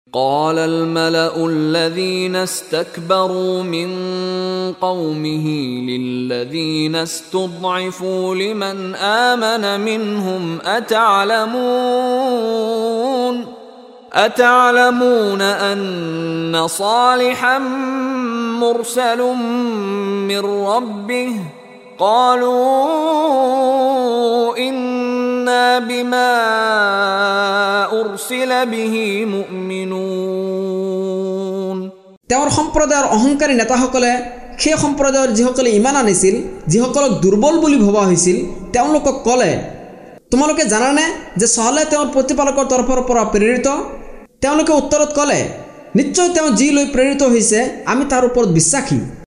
قال الملأ الذين استكبروا من قومه للذين استضعفوا لمن آمن منهم أتعلمون أن صالحا مرسل من ربه قالوا إنا بما أرسل به مؤمنون। তেওঁৰ সম্প্ৰদায়ৰ অহংকাৰী নেতাসকলে সেই সম্প্ৰদায়ৰ যিসকলে ইমান আনিছিল, যিসকলক দুৰ্বল বুলি ভবা হৈছিল, তেওঁলোকক ক'লে, তোমালোকে জানানে যে চালে তেওঁৰ প্ৰতিপালকৰ তৰফৰ পৰা প্ৰেৰিত? তেওঁলোকে উত্তৰত ক'লে, নিশ্চয় তেওঁ যি লৈ প্ৰেৰিত হৈছে আমি তাৰ ওপৰত বিশ্বাসী।